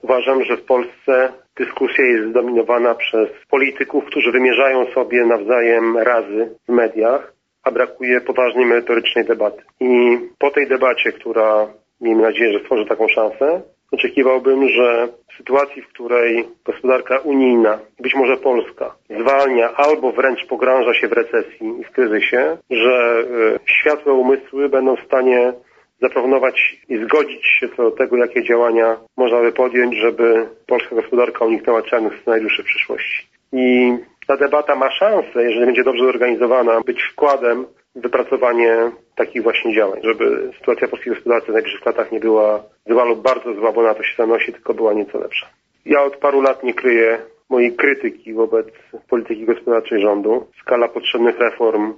Uważam, że w Polsce dyskusja jest zdominowana przez polityków, którzy wymierzają sobie nawzajem razy w mediach, a brakuje poważnej merytorycznej debaty. I po tej debacie, która miejmy nadzieję, że stworzy taką szansę, oczekiwałbym, że w sytuacji, w której gospodarka unijna, być może Polska, zwalnia albo wręcz pogrąża się w recesji i w kryzysie, że światłe umysły będą w stanie zaproponować i zgodzić się co do tego, jakie działania można by podjąć, żeby polska gospodarka uniknęła czarnych scenariuszy w przyszłości. I ta debata ma szansę, jeżeli będzie dobrze zorganizowana, być wkładem w wypracowanie takich właśnie działań, żeby sytuacja polskiej gospodarki w najbliższych latach nie była zła lub bardzo zła, bo na to się zanosi, tylko była nieco lepsza. Ja od paru lat nie kryję mojej krytyki wobec polityki gospodarczej rządu. Skala potrzebnych reform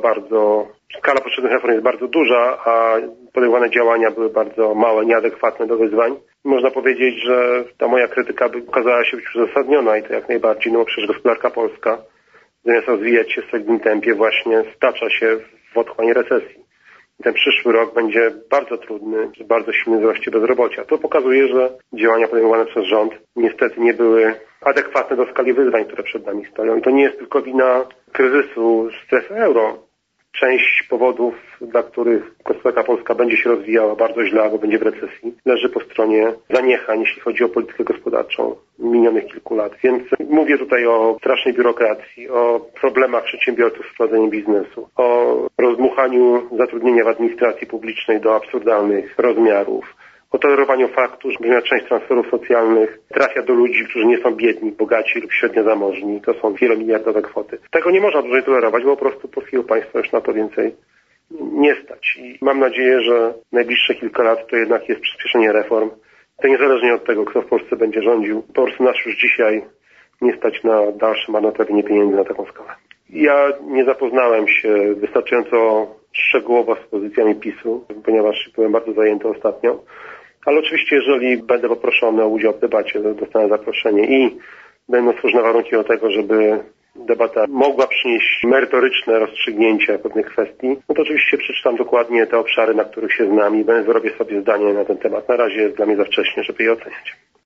jest bardzo duża, a podejmowane działania były bardzo małe, nieadekwatne do wyzwań. Można powiedzieć, że ta moja krytyka okazała się być uzasadniona i to jak najbardziej, no bo przecież gospodarka polska zamiast rozwijać się w solidnym tempie właśnie stacza się w otchłań recesji. Ten przyszły rok będzie bardzo trudny, przy bardzo silnym wzroście bezrobocia. To pokazuje, że działania podejmowane przez rząd niestety nie były adekwatne do skali wyzwań, które przed nami stoją. I to nie jest tylko wina kryzysu strefy euro. Część powodów, dla których gospodarka polska będzie się rozwijała bardzo źle albo będzie w recesji, leży po stronie zaniechań, jeśli chodzi o politykę gospodarczą minionych kilku lat. Więc mówię tutaj o strasznej biurokracji, o problemach przedsiębiorców z prowadzeniem biznesu, o rozdmuchaniu zatrudnienia w administracji publicznej do absurdalnych rozmiarów, o tolerowaniu faktu, że część transferów socjalnych trafia do ludzi, którzy nie są biedni, bogaci lub średnio zamożni. To są wielomiliardowe kwoty. Tego nie można dłużej tolerować, bo po prostu polskiego państwa już na to więcej nie stać. I mam nadzieję, że najbliższe kilka lat to jednak jest przyspieszenie reform. To niezależnie od tego, kto w Polsce będzie rządził. Po prostu nas już dzisiaj nie stać na dalsze marnotrawienie pieniędzy na taką skalę. Ja nie zapoznałem się wystarczająco szczegółowo z pozycjami PiS-u, ponieważ byłem bardzo zajęty ostatnio. Ale oczywiście, jeżeli będę poproszony o udział w debacie, dostanę zaproszenie i będą stworzone warunki do tego, żeby debata mogła przynieść merytoryczne rozstrzygnięcia pewnych kwestii, no to oczywiście przeczytam dokładnie te obszary, na których się znam i zrobię sobie zdanie na ten temat. Na razie jest dla mnie za wcześnie, żeby je oceniać.